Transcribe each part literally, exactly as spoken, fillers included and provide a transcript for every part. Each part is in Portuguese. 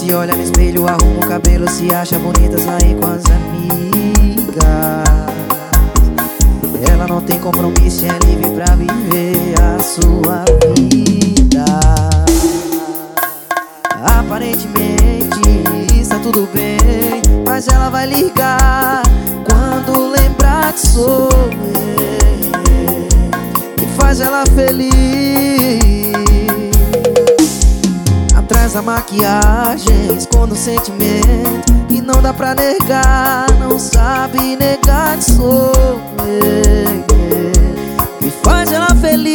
Se olha no espelho, arruma o cabelo, se acha bonita, sai com as amigas. Ela não tem compromisso, é livre pra viver a sua vida. Aparentemente está tudo bem, mas ela vai ligar quando lembrar que sou eu, que faz ela feliz. Atrás da maquiagem esconde o sentimento e não dá pra negar, não sabe negar que sou eu, que faz ela feliz.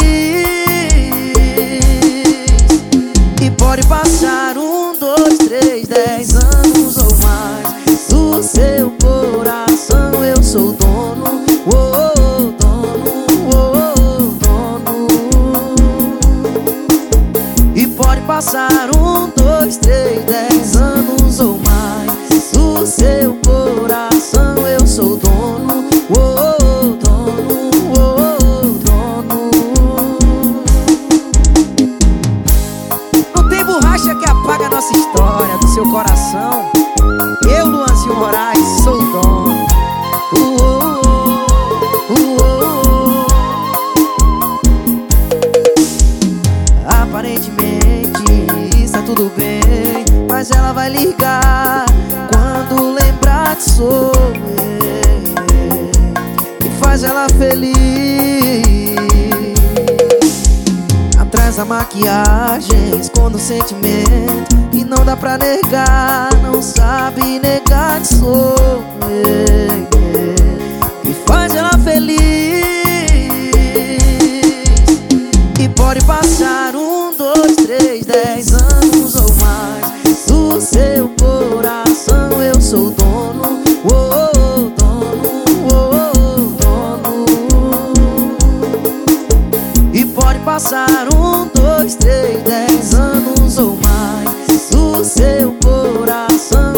E pode passar um, dois, três, dez anos ou mais, do seu coração eu sou dono, oh, dono, oh, dono. E pode passar um, dois, três, dez anos ou mais, do seu coração eu sou dono, oh, dono, oh, dono. Não tem borracha que apaga a nossa história do seu coração. Eu, Luanzinho Moraes, sou o dono. Uh, uh, uh, uh, uh. Aparentemente está tudo bem, mas ela vai ligar quando lembrar que sou eu, que faz ela feliz. Atrás da maquiagem esconde o sentimento e não dá pra negar, não sabe negar que sou eu, que faz ela feliz. E pode passar um, dois, três, dez anos ou mais, do seu coração eu sou dono, oh, dono, oh, dono. E pode passar um, dois, três, dez anos ou mais, do seu coração